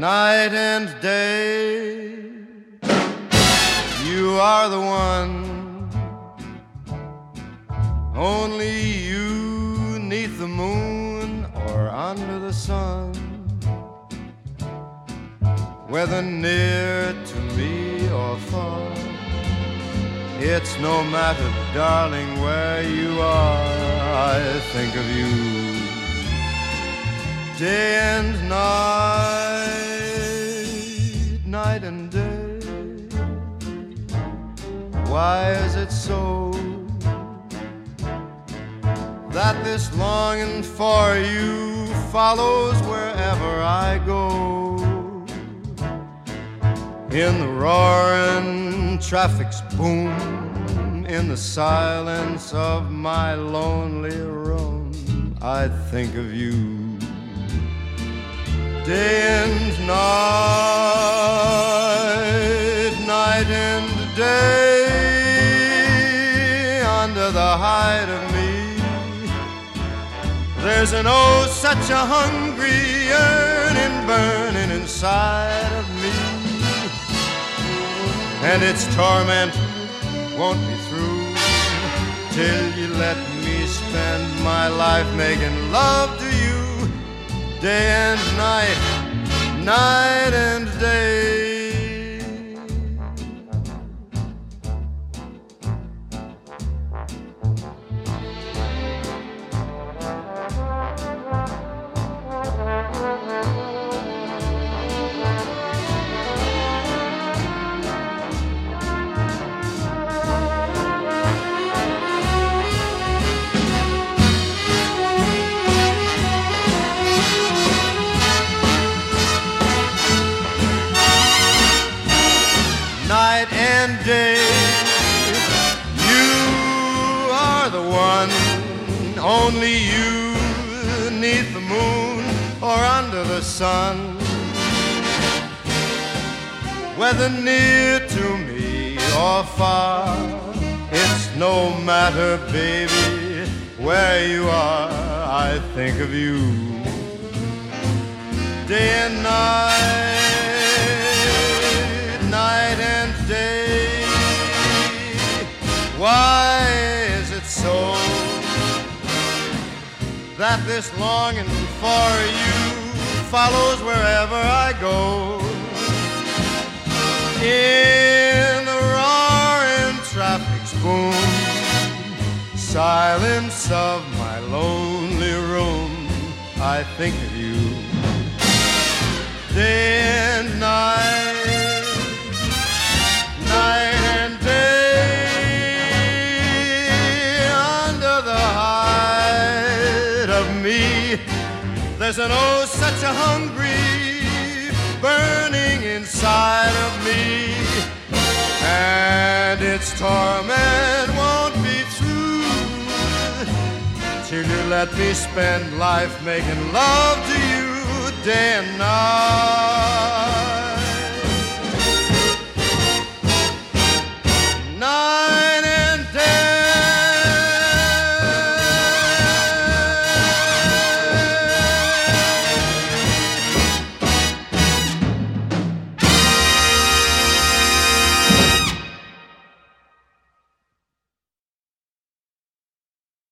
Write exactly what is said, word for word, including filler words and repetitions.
night and day. You are the one, only you, 'neath the moon or under the sun, whether near to me or far. It's no matter, darling, where you are, I think of you day and night, night and day. Why is it so that this longing for you follows wherever I go? In the roaring traffic's boom, in the silence of my lonely room, I think of you day and night, night and day. Under the hide of me, there's an oh such a hungry yearning burning inside of me, and its torment won't be through till you let me spend my life making love to you day and night, night and day. Night and day, you are the one, only you, 'neath the moon or under the sun, whether near to me or far. It's no matter, baby, where you are, I think of you day and night, night and day. Why is it so that this longing for you follows wherever I go? In the roaring traffic's boom, silence of my lonely room, I think of you day and night, night and day. Under the hide of me, there's an oh such a hungry burning inside of me, and its torment won't be through till you let me spend life making love to you day and night.